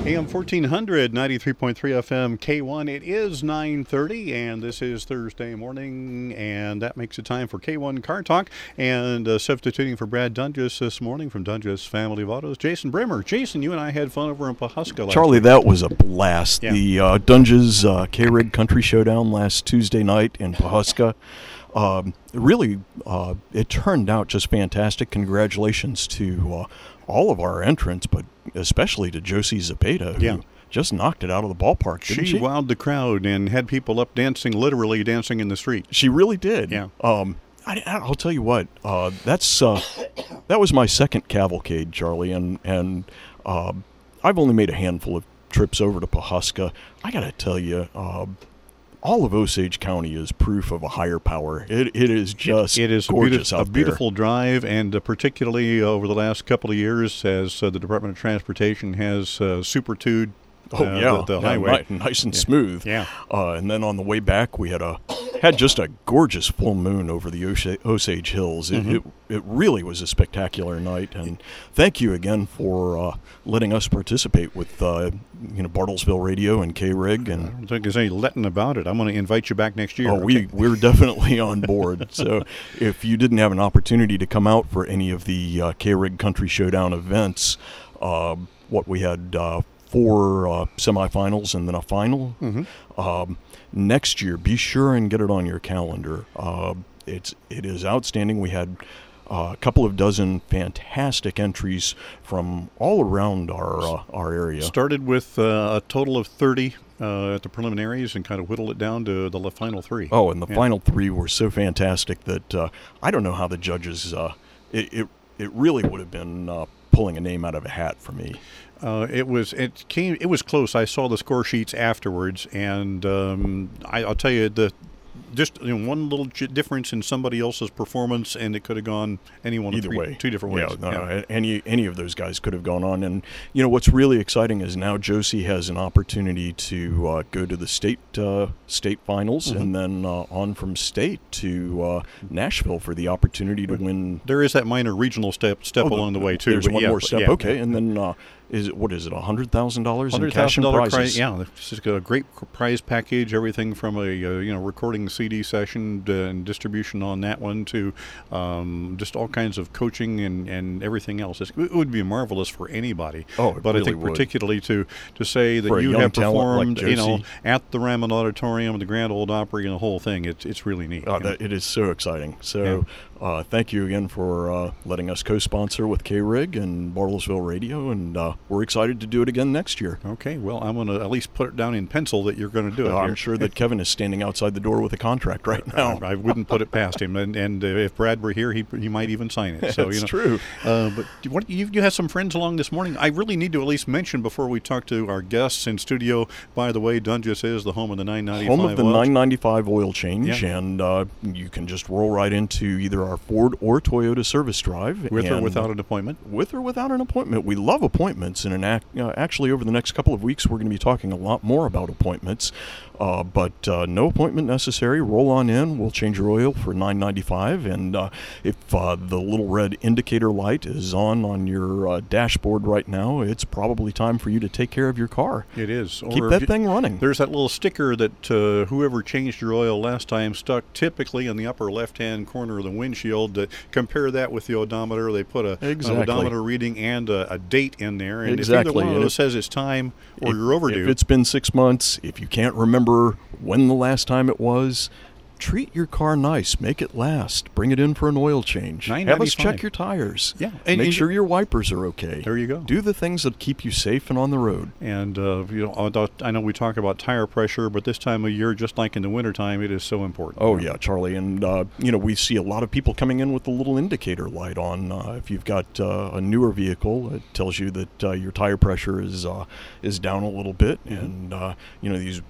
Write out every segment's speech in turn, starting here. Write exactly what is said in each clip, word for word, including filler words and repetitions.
A M fourteen hundred, ninety-three point three F M K one. It is nine thirty, and this is Thursday morning, and that makes it time for K one Car Talk. And uh, substituting for Brad Dunges this morning from Dunges Family of Autos, Jason Brimmer. Jason, you and I had fun over in Pawhuska last Charlie, week. that was a blast. Yeah. The uh, Dunges uh, K-Rig Country Showdown last Tuesday night in Pawhuska. Um, really, uh, it turned out just fantastic. Congratulations to uh, all of our entrants, but especially to Josie Zapata, who Yeah. just knocked it out of the ballpark, didn't She she? wowed the crowd and had people up dancing, literally dancing in the street. She really did. Yeah. Um, I, I'll tell you what. Uh, that's uh, that was my second cavalcade, Charlie, and and uh, I've only made a handful of trips over to Pawhuska. I got to tell you. Uh, All of Osage County is proof of a higher power. It it is just It is a, gorgeous beautif- out a beautiful drive, and uh, particularly over the last couple of years, as uh, the Department of Transportation has uh, super-twoed there. uh, Oh yeah, the, the yeah, highway. ni- nice and smooth. Yeah. Uh, and then on the way back, we had a had just a gorgeous full moon over the Osage, Osage Hills. It, Mhm. it it really was a spectacular night. And thank you again for uh, letting us participate with uh, you know Bartlesville Radio and K-Rig I and. don't think there's any letting about it. I'm going to invite you back next year. Oh, we, okay? we're definitely on board. So if you didn't have an opportunity to come out for any of the uh, K-Rig Country Showdown events, uh, what we had uh, four uh, semifinals and then a final. Mhm. Um, next year, be sure and get it on your calendar. Uh, it's it is outstanding. We had uh, a couple of dozen fantastic entries from all around our uh, our area. Started with uh, a total of thirty uh, at the preliminaries and kind of whittled it down to the final three. Oh, and the Yeah. final three were so fantastic that uh, I don't know how the judges. Uh, it, it it really would have been uh, pulling a name out of a hat for me. Uh, it was it came it was close. I saw the score sheets afterwards, and um, I, I'll tell you the just you know, one little j- difference in somebody else's performance, and it could have gone any one of Either three, way, two different ways. Yeah, no, no, any any of those guys could have gone on. And you know what's really exciting is now Josie has an opportunity to uh, go to the state uh, state finals, Mhm. and then uh, on from state to uh, Nashville for the opportunity to win. There is that minor regional step step Oh, along the way too. There's but one yeah, more but step. yeah. Okay, and then uh, is it what is it? A hundred thousand dollars in Hundred cash thousand and dollar prizes. prize, yeah. This is a great prize package. Everything from a uh, you know recording C D session to, and distribution on that one to um, just all kinds of coaching and, and everything else. It's, it would be marvelous for anybody. Oh, it but I really think would. particularly to to say that For a you young have talent like performed, you know, Josie. at the Ramon Auditorium, the Grand Ole Opry, and the whole thing. It's it's really neat. Uh, you know. that, it is so exciting. So uh, thank you again for uh, letting us co-sponsor with K-Rig and Bartlesville Radio, and uh, we're excited to do it again next year. Okay, well, I'm going to at least put it down in pencil that you're going to do it. Uh, I'm here. sure that Kevin is standing outside the door with a contract right now. I, I wouldn't put it past him, and and uh, if Brad were here, he he might even sign it. So That's you know, true. Uh, but do- what you you had some friends along this morning. I really need to at least mention before we talk to our guests in studio. By the way, Dunges is the home of the nine ninety-five. Home of the oils. nine ninety-five oil change, Yeah. and uh, you can just roll right into either our Ford or Toyota service drive. with or and without an appointment. With or without an appointment. We love appointments, and an ac- uh, actually over the next couple of weeks we're going to be talking a lot more about appointments. Uh, but uh, no appointment necessary. Roll on in. We'll change your oil for nine ninety-five, and uh, if uh, the little red indicator light is on on your uh, dashboard right now, it's probably time for you to take care of your car. It is. Keep Or that if- thing running. There's that little sticker that uh, whoever changed your oil last time stuck typically in the upper left-hand corner of the windshield. To compare that with the odometer, they put a, Exactly. an odometer reading and a, a date in there. And if Exactly. either one of And those if- says it's time or If- you're overdue, If it's been six months, if you can't remember when the last time it was, treat your car nice. Make it last. Bring it in for an oil change. Have us nine ninety-five. check your tires. Yeah, and- Make and- sure your wipers are okay. there you go. Do the things that keep you safe and on the road. And uh, you know, although I know we talk about tire pressure, but this time of year, just like in the wintertime, it is so important. Oh, yeah, Charlie. And, uh, you know, we see a lot of people coming in with the little indicator light on. Uh, if you've got uh, a newer vehicle, it tells you that uh, your tire pressure is uh, is down a little bit. Mhm. And, uh, you know, these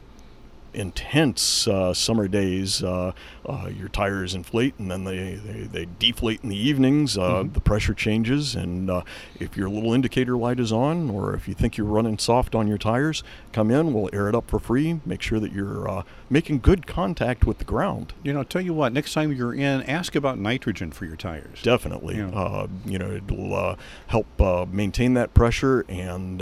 intense uh, summer days, uh, uh, your tires inflate and then they, they, they deflate in the evenings. Uh, Mhm. The pressure changes, and uh, if your little indicator light is on, or if you think you're running soft on your tires, come in, we'll air it up for free. Make sure that you're uh, making good contact with the ground. You know, tell you what, next time you're in, ask about nitrogen for your tires. Definitely. Yeah. Uh, you know, it'll uh, help uh, maintain that pressure and uh,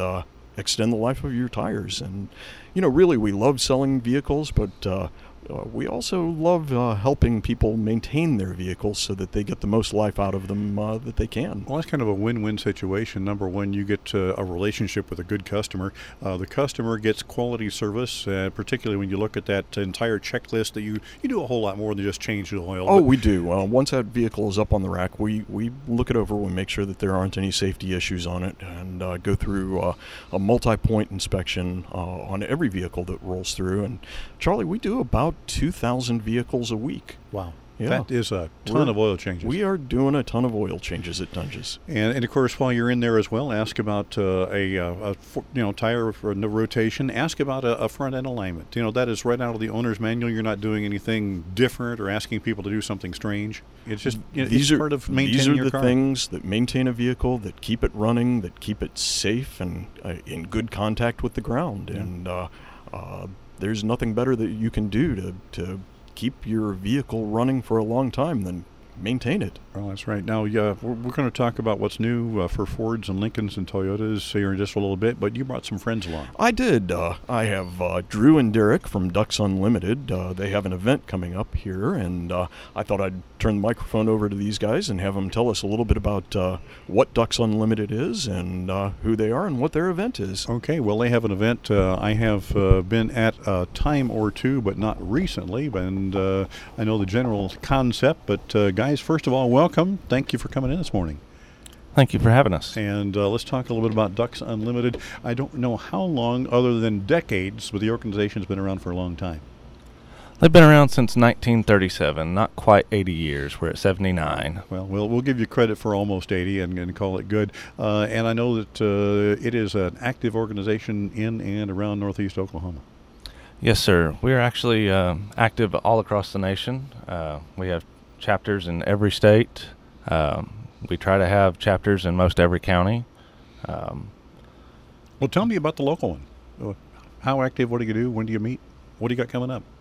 extend the life of your tires. And, you know, really, we love selling vehicles, but uh, uh, we also love uh, helping people maintain their vehicles so that they get the most life out of them uh, that they can. Well, that's kind of a win-win situation. Number one, you get uh, a relationship with a good customer. Uh, the customer gets quality service, uh, particularly when you look at that entire checklist that you, you do a whole lot more than just change the oil. Oh, we do. Uh, once that vehicle is up on the rack, we, we look it over. We make sure that there aren't any safety issues on it, and uh, go through uh, a multi-point inspection uh, on every vehicle that rolls through. And Charlie, we do about two thousand vehicles a week. Wow. Yeah. That is a ton We're, of oil changes. We are doing a ton of oil changes at Dunges. And, and of course, while you're in there as well, ask about uh, a, a, a you know tire for no rotation. Ask about a, a front end alignment. You know that is right out of the owner's manual. You're not doing anything different or asking people to do something strange. It's just you know, these it's are part of maintaining these are your the car. things that maintain a vehicle, that keep it running, that keep it safe and uh, in good contact with the ground. Yeah. And uh, uh, there's nothing better that you can do to to keep your vehicle running for a long time than maintain it. Well, that's right. Now, yeah, we're, we're going to talk about what's new uh, for Fords and Lincolns and Toyotas here in just a little bit, but you brought some friends along. I did. Uh, I have uh, Drew and Derek from Ducks Unlimited. Uh, they have an event coming up here, and uh, I thought I'd turn the microphone over to these guys and have them tell us a little bit about uh, what Ducks Unlimited is and uh, who they are and what their event is. Okay, well, they have an event. Uh, I have uh, been at a time or two, but not recently, and uh, I know the general concept, but uh, guys, first of all, welcome. Thank you for coming in this morning. Thank you for having us. And uh, let's talk a little bit about Ducks Unlimited. I don't know how long, other than decades, but the organization's been around for a long time. They've been around since nineteen thirty-seven, not quite eighty years. We're at seventy-nine. Well, we'll, we'll give you credit for almost eighty and, and call it good. Uh, and I know that uh, it is an active organization in and around Northeast Oklahoma. Yes, sir. We're actually uh, active all across the nation. Uh, we have chapters in every state. Um, we try to have chapters in most every county. Um, well, tell me about the local one. How active? What do you do? When do you meet? What do you got coming up?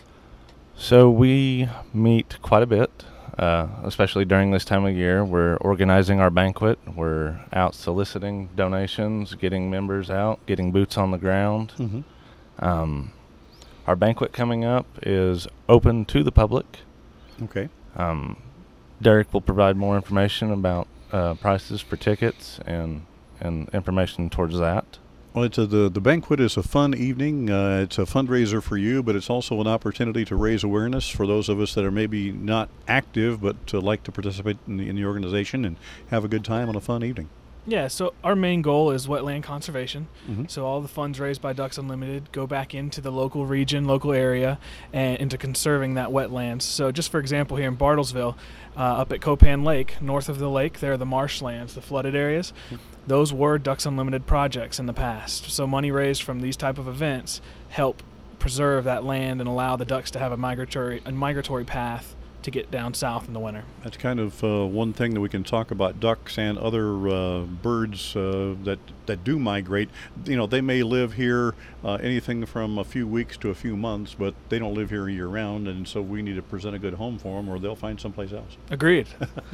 so we meet quite a bit, uh, especially during this time of year. We're organizing our banquet. We're out soliciting donations, getting members out, getting boots on the ground. Mm-hmm. Um, our banquet coming up is open to the public. Okay. Um, Derek will provide more information about uh, prices for tickets and and information towards that. Well, it's a, the the banquet is a fun evening. Uh, it's a fundraiser for you, but it's also an opportunity to raise awareness for those of us that are maybe not active but uh, like to participate in the, in the organization and have a good time on a fun evening. Yeah, so our main goal is wetland conservation. Mm-hmm. So all the funds raised by Ducks Unlimited go back into the local region, local area, and into conserving that wetlands. So just for example, here in Bartlesville, uh, up at Copan Lake, north of the lake, there are the marshlands, the flooded areas. Mm-hmm. Those were Ducks Unlimited projects in the past. So money raised from these type of events help preserve that land and allow the ducks to have a migratory a migratory path to get down south in the winter. That's kind of uh, one thing that we can talk about ducks and other uh, birds uh, that that do migrate. You know, they may live here uh, anything from a few weeks to a few months, but they don't live here year round, and so we need to present a good home for them, or they'll find someplace else. Agreed.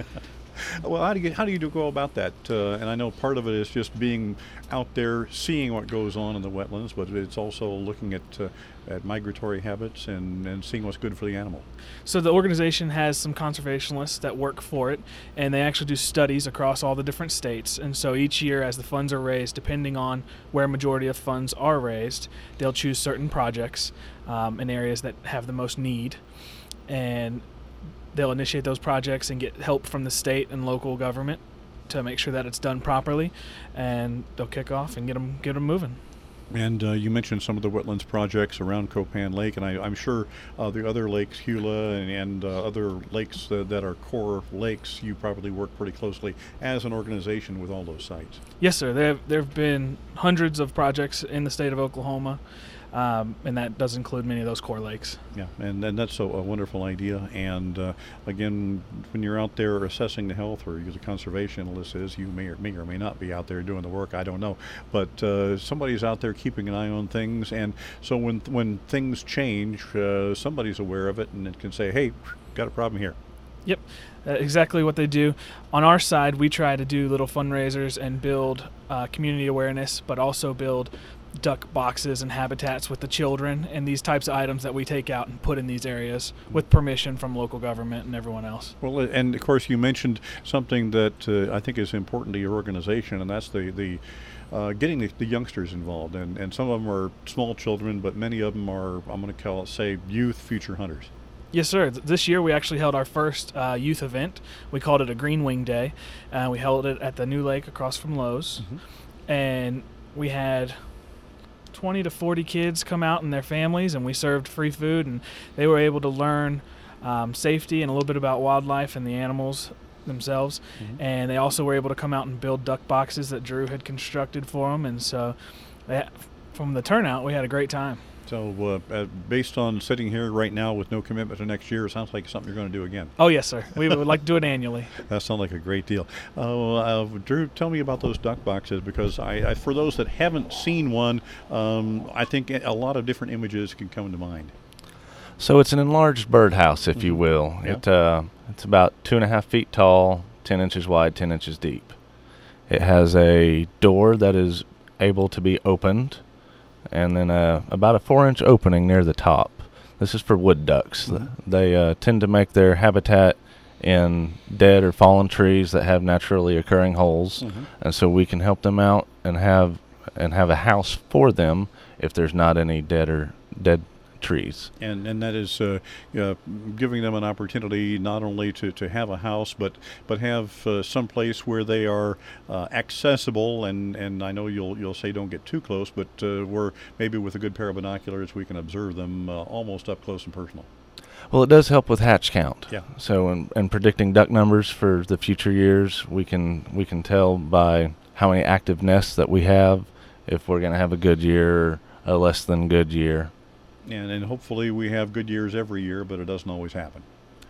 Well, how do you how do you do go about that? Uh, and I know part of it is just being out there, seeing what goes on in the wetlands, but it's also looking at uh, at migratory habits and, and seeing what's good for the animal. So the organization has some conservationists that work for it, and they actually do studies across all the different states. And so each year, as the funds are raised, depending on where majority of funds are raised, they'll choose certain projects um, in areas that have the most need, and they'll initiate those projects and get help from the state and local government to make sure that it's done properly, and they'll kick off and get them get them moving. And uh, you mentioned some of the wetlands projects around Copan Lake, and I, I'm sure uh, the other lakes, Hula and, and uh, other lakes uh, that are core lakes, you probably work pretty closely as an organization with all those sites. Yes, sir. There have, there have been hundreds of projects in the state of Oklahoma, um, and that does include many of those core lakes. Yeah, and, and that's a, a wonderful idea. And uh, again, when you're out there assessing the health, or as a conservationist is, you may or may or may not be out there doing the work. I don't know, but uh, somebody's out there keeping an eye on things, and so when when things change, uh, somebody's aware of it and it can say, "Hey, got a problem here." Yep, uh, exactly what they do. On our side, we try to do little fundraisers and build uh, community awareness, but also build duck boxes and habitats with the children and these types of items that we take out and put in these areas with permission from local government and everyone else. Well, and of course you mentioned something that uh, I think is important to your organization, and that's the, the uh, getting the, the youngsters involved. And, and some of them are small children, but many of them are, I'm going to call it, say, youth future hunters. Yes, sir. Th- This year we actually held our first uh, youth event. We called it a Green Wing Day. Uh, we held it at the New Lake across from Lowe's. Mm-hmm. And we had twenty to forty kids come out and their families, and we served free food, and they were able to learn um, safety and a little bit about wildlife and the animals themselves. Mm-hmm. And they also were able to come out and build duck boxes that Drew had constructed for them. And so they, from the turnout, we had a great time. So uh, uh, based on sitting here right now with no commitment to next year, it sounds like something you're going to do again. Oh, yes, sir. We would like to do it annually. That sounds like a great deal. Uh, uh, Drew, tell me about those duck boxes, because I, I for those that haven't seen one, um, I think a lot of different images can come to mind. So it's an enlarged birdhouse, if you Mhm. will. Yeah. It uh, it's about two and a half feet tall, ten inches wide, ten inches deep. It has a door that is able to be opened, and then a, about a four-inch opening near the top. This is for wood ducks. Mhm. They uh, tend to make their habitat in dead or fallen trees that have naturally occurring holes, Mhm. and so we can help them out and have and have a house for them if there's not any dead or dead trees. And and that is uh, uh, giving them an opportunity not only to, to have a house, but but have uh, some place where they are uh, accessible. And, and I know you'll you'll say don't get too close, but uh, where maybe with a good pair of binoculars we can observe them uh, almost up close and personal. Well, it does help with hatch count. Yeah. So in, in predicting duck numbers for the future years, we can we can tell by how many active nests that we have if we're going to have a good year or a less than good year. And and hopefully we have good years every year, but it doesn't always happen.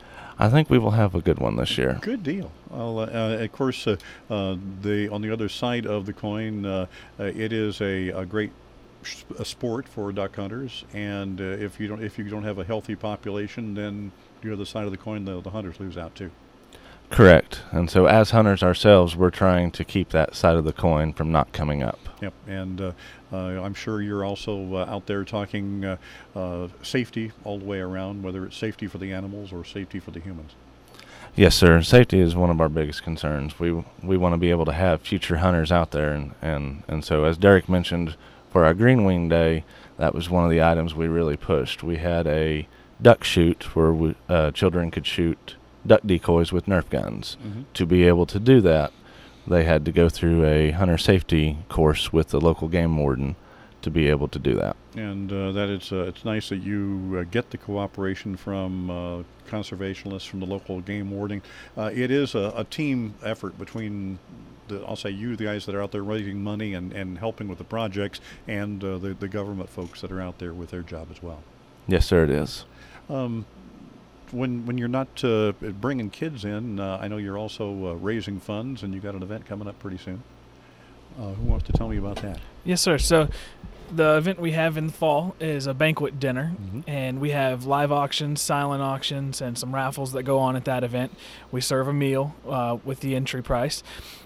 I think we will have a good one this year. Good deal. Well, uh, uh, of course, uh, uh, the on the other side of the coin, uh, uh, it is a, a great sh- a sport for duck hunters. And uh, if you don't if you don't have a healthy population, then the other side of the coin, the, the hunters lose out too. Correct. And so as hunters ourselves, we're trying to keep that side of the coin from not coming up. Yep. And uh, uh, I'm sure you're also uh, out there talking uh, uh, safety all the way around, whether it's safety for the animals or safety for the humans. Yes, sir. Safety is one of our biggest concerns. We we want to be able to have future hunters out there, and, and, and so as Derek mentioned, for our Green Wing Day, that was one of the items we really pushed. We had a duck shoot where we, uh, children could shoot duck decoys with Nerf guns. Mm-hmm. To be able to do that, they had to go through a hunter safety course with the local game warden to be able to do that. And uh, that it's uh, it's nice that you uh, get the cooperation from uh, conservationists, from the local game warding. Uh, it is a, a team effort between the, I'll say you, the guys that are out there raising money and, and helping with the projects, and uh, the, the government folks that are out there with their job as well. Yes, sir, it is. Um, when when you're not uh, bringing kids in, uh, I know you're also uh, raising funds, and you got an event coming up pretty soon. Uh, who wants to tell me about that? Yes, sir. So the event we have in the fall is a banquet dinner, Mhm. and we have live auctions, silent auctions, and some raffles that go on at that event. We serve a meal uh, with the entry price.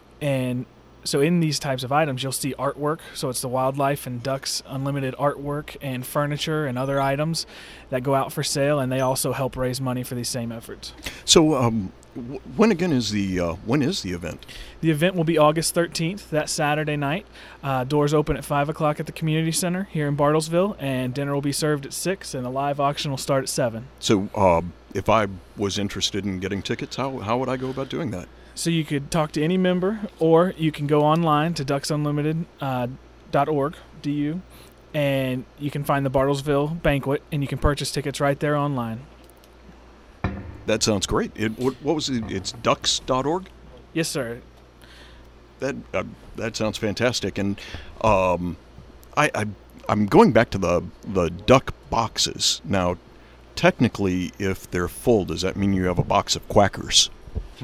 And so in these types of items, you'll see artwork. So it's the Wildlife and Ducks Unlimited artwork and furniture and other items that go out for sale, and they also help raise money for these same efforts. So, um, w- when again is the uh, when is the event? The event will be August thirteenth, that Saturday night. Uh, doors open at five o'clock at the community center here in Bartlesville, and dinner will be served at six, and the live auction will start at seven. So, uh, if I was interested in getting tickets, how how would I go about doing that? So you could talk to any member, or you can go online to ducks unlimited dot org, D U, and you can find the Bartlesville banquet, and you can purchase tickets right there online. That sounds great. It, what, what was it? It's ducks dot org? Yes, sir. That uh, that sounds fantastic. And um, I, I I'm going back to the the duck boxes now. Technically, if they're full, does that mean you have a box of quackers?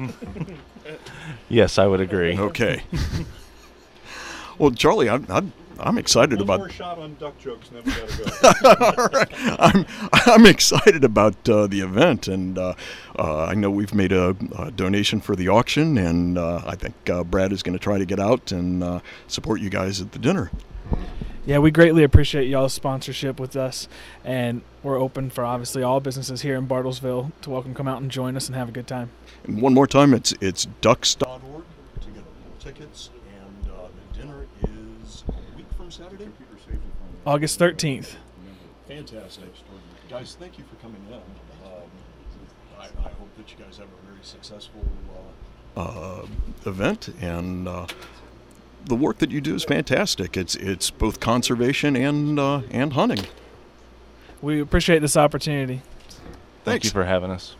Yes, I would agree. Okay. Well, Charlie, I'd, I'd I'm excited One about. more shot on duck jokes, and then we gotta go. All right. I'm I'm excited about uh, the event, and uh, uh, I know we've made a, a donation for the auction, and uh, I think uh, Brad is going to try to get out and uh, support you guys at the dinner. Yeah, we greatly appreciate y'all's sponsorship with us, and we're open for obviously all businesses here in Bartlesville to welcome come out and join us and have a good time. And one more time, it's it's ducks dot org to get tickets, and uh, the dinner is a week from Saturday. August thirteenth. Fantastic. Guys, thank you for coming in. Um, I, I hope that you guys have a very successful uh, uh, event, and uh, the work that you do is fantastic. It's it's both conservation and uh, and hunting. We appreciate this opportunity. Thank Thanks. you for having us.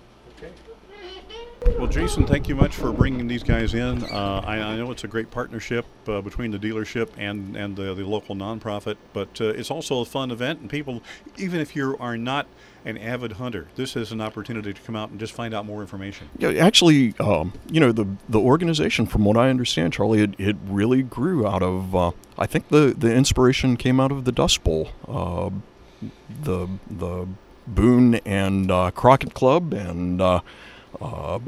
Well, Jason, thank you much for bringing these guys in. Uh, I, I know it's a great partnership uh, between the dealership and, and the, the local nonprofit, but uh, it's also a fun event, and people, even if you are not an avid hunter, this is an opportunity to come out and just find out more information. Yeah, actually, um, you know, the the organization, from what I understand, Charlie, it, it really grew out of. Uh, I think the, the inspiration came out of the Dust Bowl, uh, the the Boone and uh, Crockett Club, and uh, uh,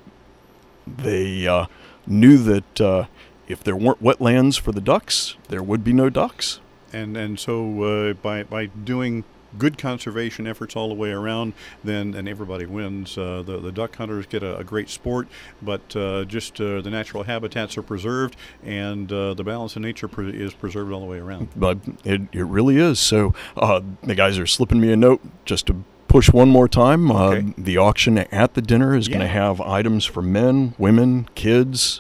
they uh, knew that uh, if there weren't wetlands for the ducks, there would be no ducks. And and so uh, by by doing good conservation efforts all the way around, then and everybody wins. Uh, the the duck hunters get a, a great sport, but uh, just uh, the natural habitats are preserved, and uh, the balance of nature pre- is preserved all the way around. But it, it really is. So uh, the guys are slipping me a note just to push one more time. Okay. Uh, the auction at the dinner is going to Yeah. have items for men, women, kids,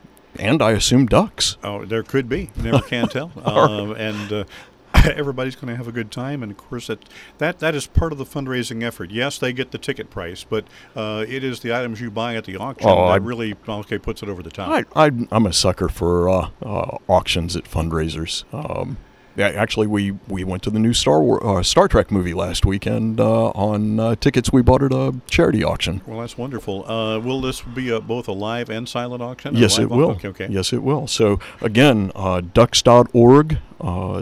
and I assume ducks. Oh, there could be. You never can tell. Um, and uh, everybody's going to have a good time. And, of course, that, that that is part of the fundraising effort. Yes, they get the ticket price, but uh, it is the items you buy at the auction Oh, that I- really okay puts it over the top. I, I, I'm a sucker for uh, uh, auctions at fundraisers. Um, yeah, actually, we, we went to the new Star War, uh, Star Trek movie last weekend uh, on uh, tickets we bought at a charity auction. Well, that's wonderful. Uh, will this be a, both a live and silent auction? A Yes, live it au- will. Okay, okay. Yes, it will. So, again, uh, ducks dot org uh,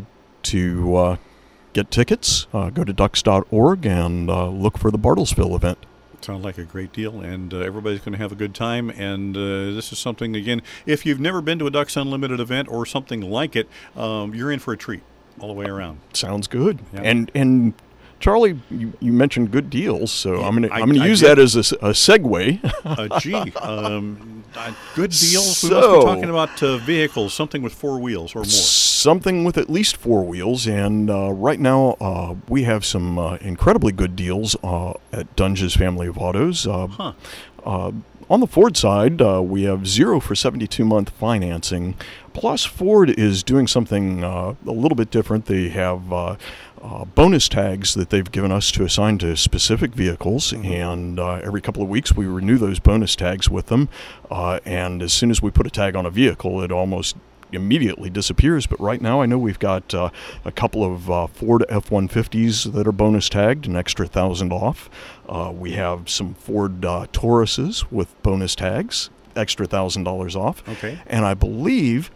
to uh, get tickets. Uh, go to ducks dot org and uh, look for the Bartlesville event. Sounds like a great deal, and uh, everybody's going to have a good time. And uh, this is something, again, if you've never been to a Ducks Unlimited event or something like it, um, you're in for a treat all the way around. Sounds good. Yeah. And and Charlie, you, you mentioned good deals, so Yeah, I'm gonna I- I'm gonna I use did. that as a, s- a segue. Uh, gee, um, uh, good deals. we must So- be talking about uh, vehicles, something with four wheels or more. Something with at least four wheels, and uh, right now uh, we have some uh, incredibly good deals uh, at Dunge's Family of Autos. Uh, Huh. uh, on the Ford side, uh, we have zero for seventy-two month financing. Plus, Ford is doing something uh, a little bit different. They have uh, uh, bonus tags that they've given us to assign to specific vehicles, and uh, every couple of weeks we renew those bonus tags with them. Uh, and as soon as we put a tag on a vehicle, it almost immediately disappears. But right now I know we've got uh, a couple of uh, Ford F one fifties that are bonus tagged, an extra thousand off. Uh, we have some Ford uh, Tauruses with bonus tags, extra thousand dollars off. Okay. And I believe,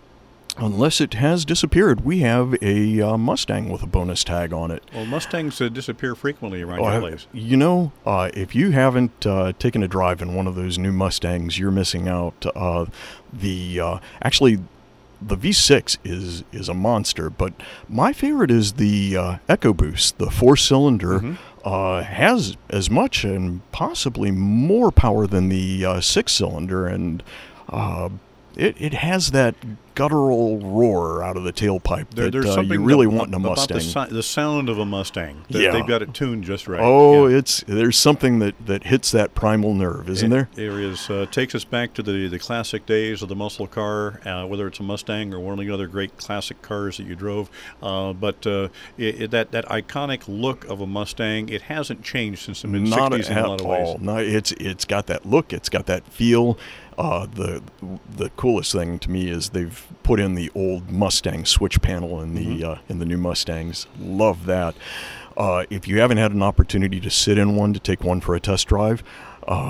unless it has disappeared, we have a uh, Mustang with a bonus tag on it. Well, Mustangs uh, disappear frequently around Oh, your I- place. you know, uh, if you haven't uh, taken a drive in one of those new Mustangs, you're missing out. Uh, the uh, actually, the V six is is a monster, but my favorite is the uh, EcoBoost, the four-cylinder. Mhm. Uh, has as much and possibly more power than the uh, six-cylinder, and uh, it it has that guttural roar out of the tailpipe There, that there's uh, something you really ab- want in a about Mustang. the, si- the sound of a Mustang. That Yeah. They've got it tuned just right. Oh, Yeah. it's there's something that, that hits that primal nerve, isn't there? It, there is. Uh, takes us back to the, the classic days of the muscle car, uh, whether it's a Mustang or one of the other great classic cars that you drove. Uh, but uh, it, it, that that iconic look of a Mustang, it hasn't changed since the mid Not sixties in at a lot of all. ways. No, it's it's got that look. It's got that feel. Uh, the the coolest thing to me is they've put in the old Mustang switch panel in the Mhm. uh, in the new Mustangs. Love that. Uh, if you haven't had an opportunity to sit in one, to take one for a test drive, uh,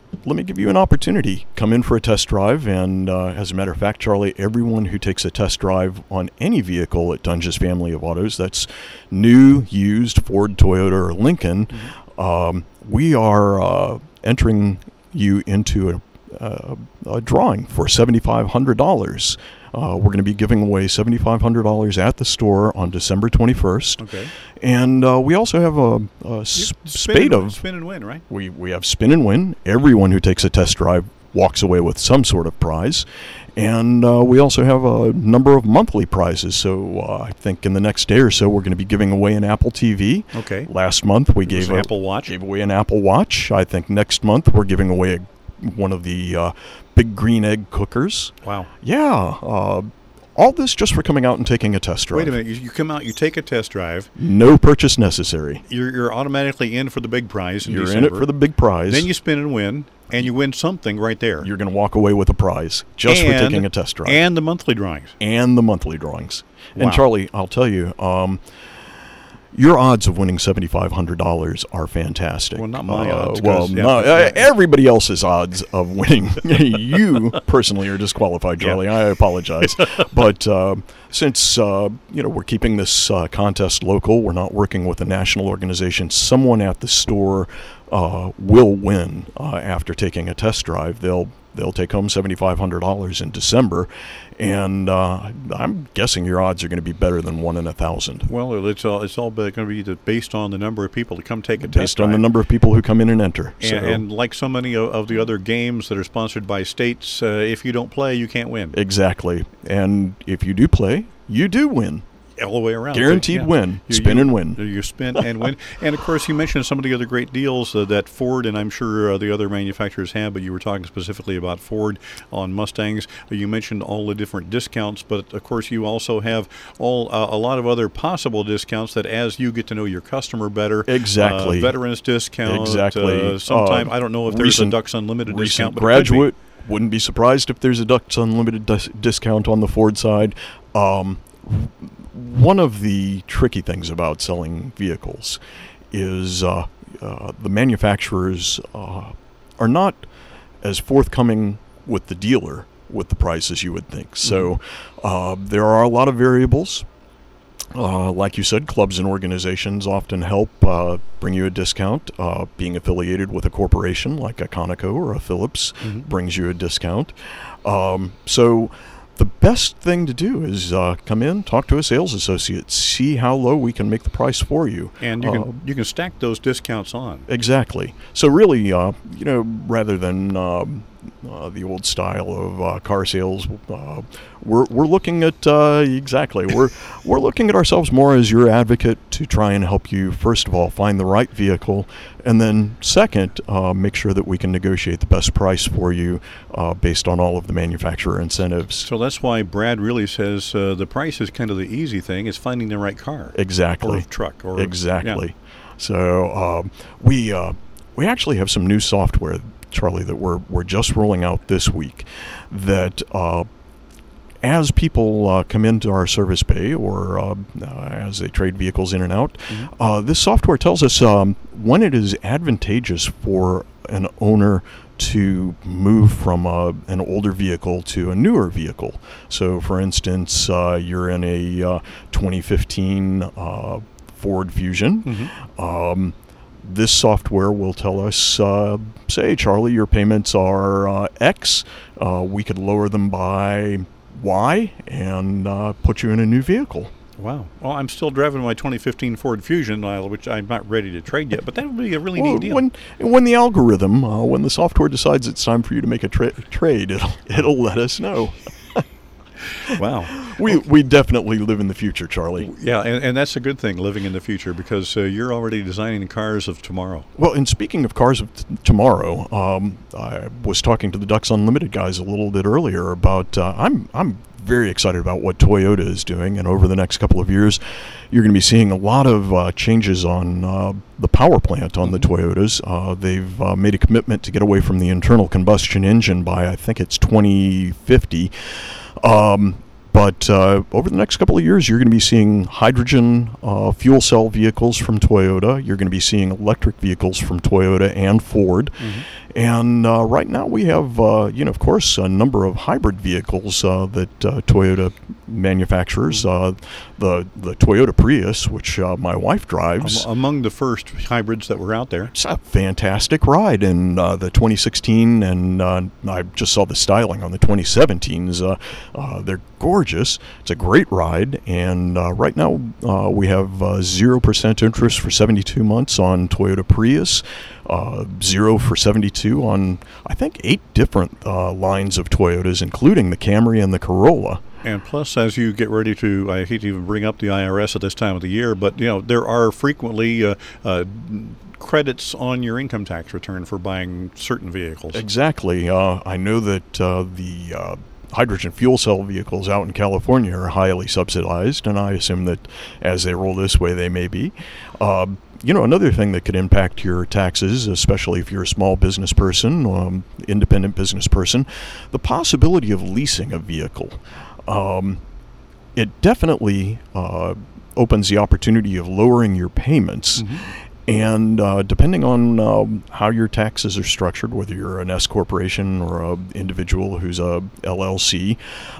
let me give you an opportunity. Come in for a test drive, and uh, as a matter of fact, Charlie, everyone who takes a test drive on any vehicle at Dunge's family of autos, that's new, used, Ford, Toyota, or Lincoln, mm-hmm. um, we are uh, entering you into a, a, a drawing for seven thousand five hundred dollars. Uh, we're going to be giving away seven thousand five hundred dollars at the store on December twenty-first. Okay. And uh, we also have a, a s- spade and, of... Spin and win, right? We, we have spin and win. Everyone who takes a test drive walks away with some sort of prize. And uh, we also have a number of monthly prizes. So uh, I think in the next day or so, we're going to be giving away an Apple T V. Okay. Last month, we gave an a, Apple Watch. gave away an Apple Watch. I think next month, we're giving away a, one of the uh, big green egg cookers. Wow. Yeah. Uh, all this just for coming out and taking a test drive. Wait a minute. You, you come out, you take a test drive. No purchase necessary. You're, you're automatically in for the big prize in You're December. in it for the big prize. Then you spin and win, and you win something right there. You're going to walk away with a prize just and, for taking a test drive. And the monthly drawings. And the monthly drawings. Wow. And Charlie, I'll tell you, um, your odds of winning seven thousand five hundred dollars are fantastic. Well, not my uh, odds. Well, Yeah, no, uh, yeah. everybody else's odds of winning. You personally are disqualified, Charlie. Yeah. I apologize. But uh, since uh, you know we're keeping this uh, contest local, we're not working with a national organization, someone at the store uh, will win uh, after taking a test drive. They'll They'll take home seven thousand five hundred dollars in December, and uh, I'm guessing your odds are going to be better than one in a thousand. Well, it's all it's all going to be the- based on the number of people to come take a test Based drive. on the number of people who come in and enter. And, So, and like so many of, of the other games that are sponsored by states, uh, if you don't play, you can't win. exactly. And if you do play, you do win. All the way around. Guaranteed Yeah. win. You- Spin you- and win. You spin and win. And, of course, you mentioned some of the other great deals uh, that Ford and I'm sure uh, the other manufacturers have, but you were talking specifically about Ford on Mustangs. Uh, you mentioned all the different discounts, but, of course, you also have all uh, a lot of other possible discounts that as you get to know your customer better. Exactly. Uh, veterans discount. Exactly. Uh, sometime, Uh, I don't know if recent- there's a Ducks Unlimited Recent discount, but it could be. graduate. Wouldn't be surprised if there's a Ducks Unlimited dis- discount on the Ford side. Um, one of the tricky things about selling vehicles is uh, uh, the manufacturers uh, are not as forthcoming with the dealer with the price as you would think. So uh, there are a lot of variables. Uh, like you said, clubs and organizations often help uh, bring you a discount. Uh, being affiliated with a corporation like a Conoco or a Phillips Mhm. brings you a discount. Um, so the best thing to do is uh, come in, talk to a sales associate, see how low we can make the price for you. And you Uh, can you can stack those discounts on. Exactly. So really, uh, you know, rather than um, uh, the old style of uh, car sales, uh, we're we're looking at uh, exactly we're we're looking at ourselves more as your advocate to try and help you first of all find the right vehicle, and then second, uh, make sure that we can negotiate the best price for you uh, based on all of the manufacturer incentives. So that's why Brad really says uh, the price is kind of the easy thing. It's finding the right car Exactly. or truck. Or Exactly. So um, we uh, we actually have some new software, Charlie, that we're we're just rolling out this week. That uh, as people uh, come into our service bay or uh, uh, as they trade vehicles in and out, Mhm. uh, this software tells us um, when it is advantageous for an owner to move from a, an older vehicle to a newer vehicle. So, for instance, uh, you're in a uh, twenty fifteen uh, Ford Fusion. Mhm. Um, this software will tell us, uh, say, Charlie, your payments are uh, X. Uh, we could lower them by Y and uh, put you in a new vehicle. Wow. Well, I'm still driving my twenty fifteen Ford Fusion, uh, which I'm not ready to trade yet, but that would be a really Well, neat deal. when when the algorithm, uh, when the software decides it's time for you to make a tra- trade, it'll it'll let us know. Wow. We we definitely live in the future, Charlie. Yeah, and, and that's a good thing, living in the future, because uh, you're already designing the cars of tomorrow. Well, and speaking of cars of t- tomorrow, um, I was talking to the Ducks Unlimited guys a little bit earlier about. Uh, I'm I'm very excited about what Toyota is doing, and over the next couple of years, you're going to be seeing a lot of uh, changes on uh, the power plant on the Toyotas. Uh, they've uh, made a commitment to get away from the internal combustion engine by I think it's twenty fifty. Um, But uh, over the next couple of years, you're going to be seeing hydrogen uh, fuel cell vehicles from Toyota. You're going to be seeing electric vehicles from Toyota and Ford. Mhm. And uh, right now we have, uh, you know, of course, a number of hybrid vehicles uh, that uh, Toyota manufactures. Uh, the the Toyota Prius, which uh, my wife drives. Um, among the first hybrids that were out there. It's a fantastic ride. And uh, the twenty sixteen, and uh, I just saw the styling on the twenty seventeens. Uh, uh, they're gorgeous. It's a great ride. And uh, right now uh, we have uh, zero percent interest for seventy-two months on Toyota Prius. Uh, zero for seventy-two on, I think, eight different uh, lines of Toyotas, including the Camry and the Corolla. And plus, as you get ready to, I hate to even bring up the I R S at this time of the year, but, you know, there are frequently uh, uh, credits on your income tax return for buying certain vehicles. Exactly. Uh, I know that uh, the uh, hydrogen fuel cell vehicles out in California are highly subsidized, and I assume that as they roll this way, they may be. Uh, You know, another thing that could impact your taxes, especially if you're a small business person, um, independent business person, the possibility of leasing a vehicle. Um, it definitely uh, opens the opportunity of lowering your payments. Mm-hmm. And uh, depending on um, how your taxes are structured, whether you're an S corporation or an individual who's a L L C,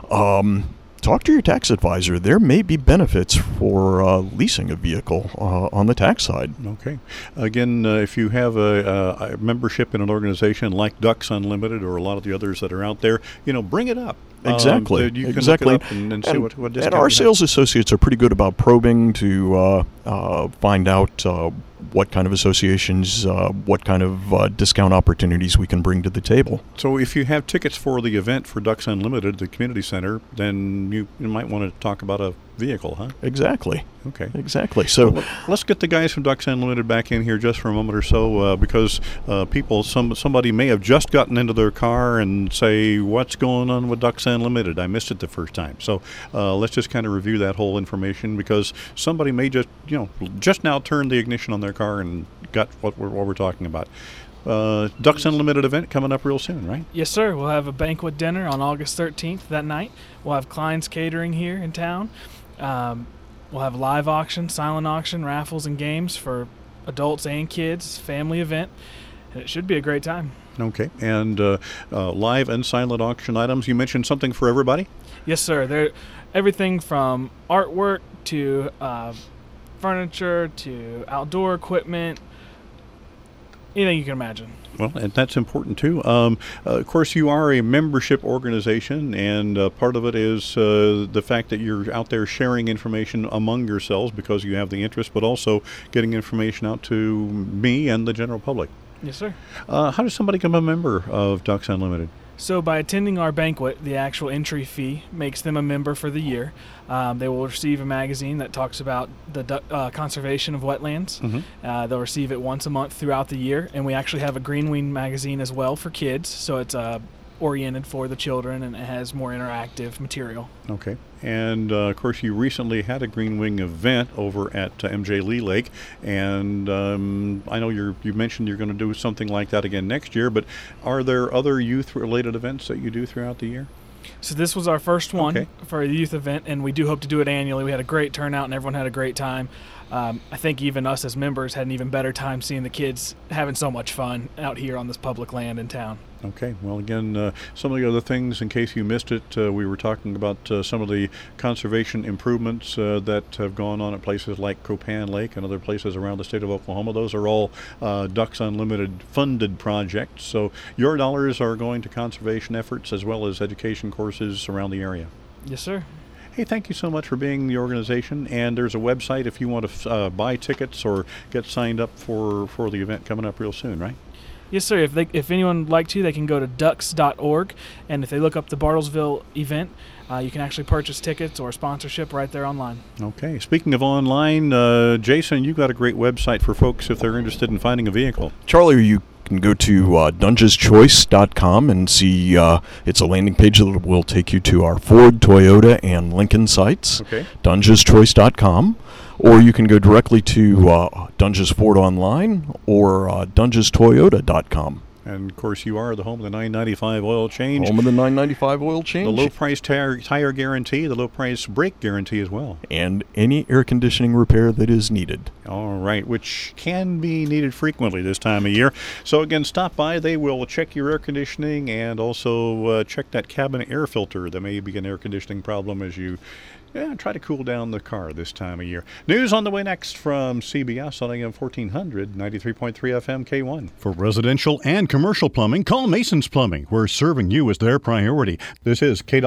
um, talk to your tax advisor. There may be benefits for uh, leasing a vehicle uh, on the tax side. Okay. Again, uh, if you have a, a membership in an organization like Ducks Unlimited or a lot of the others that are out there, you know, bring it up. Exactly. Um, you can exactly. look it up and, and see and, what, what and discount our you have. sales associates are pretty good about probing to uh, uh, find out uh, what kind of associations, uh, what kind of uh, discount opportunities we can bring to the table. So if you have tickets for the event for Ducks Unlimited, the community center, then you, you might want to talk about a vehicle, huh? Exactly. Okay. Exactly. So well, let's get the guys from Ducks Unlimited back in here just for a moment or so, uh, because uh, people, some somebody may have just gotten into their car and say, "What's going on with Ducks Unlimited? I missed it the first time." So uh, let's just kind of review that whole information, because somebody may just, you know, just now turn the ignition on their car and got what we're what we're talking about. Uh, Ducks Unlimited event coming up real soon, right? Yes, sir. We'll have a banquet dinner on August thirteenth that night. We'll have Klein's Catering here in town. Um, we'll have live auction, silent auction, raffles, and games for adults and kids. Family event, and it should be a great time. Okay. And uh, uh, live and silent auction items. You mentioned something for everybody? Yes, sir. There, everything from artwork to uh, furniture to outdoor equipment. Anything you can imagine. Well, and that's important too. Um, uh, of course, you are a membership organization, and uh, part of it is uh, the fact that you're out there sharing information among yourselves because you have the interest, but also getting information out to me and the general public. Yes, sir. Uh, how does somebody become a member of Ducks Unlimited? So by attending our banquet, the actual entry fee makes them a member for the year. Um, they will receive a magazine that talks about the du- uh, conservation of wetlands. Mm-hmm. Uh, they'll receive it once a month throughout the year, and we actually have a Green Wing magazine as well for kids, so it's uh, oriented for the children and it has more interactive material. Okay. And, uh, of course, you recently had a Green Wing event over at uh, M J Lee Lake, and um, I know you're, you mentioned you're going to do something like that again next year, but are there other youth-related events that you do throughout the year? So this was our first one okay. for a youth event, and we do hope to do it annually. We had a great turnout, and everyone had a great time. Um, I think even us as members had an even better time seeing the kids having so much fun out here on this public land in town. Okay. Well, again, uh, some of the other things, in case you missed it, uh, we were talking about uh, some of the conservation improvements uh, that have gone on at places like Copan Lake and other places around the state of Oklahoma. Those are all uh, Ducks Unlimited funded projects. So your dollars are going to conservation efforts as well as education courses around the area. Yes, sir. Hey, thank you so much for being the organization. And there's a website if you want to uh, buy tickets or get signed up for, for the event coming up real soon, right? Yes, sir. If they, if anyone would like to, they can go to ducks dot org, and if they look up the Bartlesville event, uh, you can actually purchase tickets or sponsorship right there online. Okay. Speaking of online, uh, Jason, you got a great website for folks if they're interested in finding a vehicle. Charlie, you can go to uh, dunges choice dot com and see uh, it's a landing page that will take you to our Ford, Toyota, and Lincoln sites. Okay. dunges choice dot com. Or you can go directly to uh, Dunges Ford Online or uh, dunges toyota dot com. And, of course, you are the home of the nine ninety-five oil change. Home of the nine ninety-five oil change. The low-price tire, tire guarantee, the low-price brake guarantee as well. And any air conditioning repair that is needed. All right, which can be needed frequently this time of year. So, again, stop by. They will check your air conditioning and also uh, check that cabin air filter. That may be an air conditioning problem as you yeah, try to cool down the car this time of year. News on the way next from C B S on A M fourteen hundred, ninety-three point three F M K one. For residential and commercial plumbing, call Mason's Plumbing. We're serving you as their priority. This is K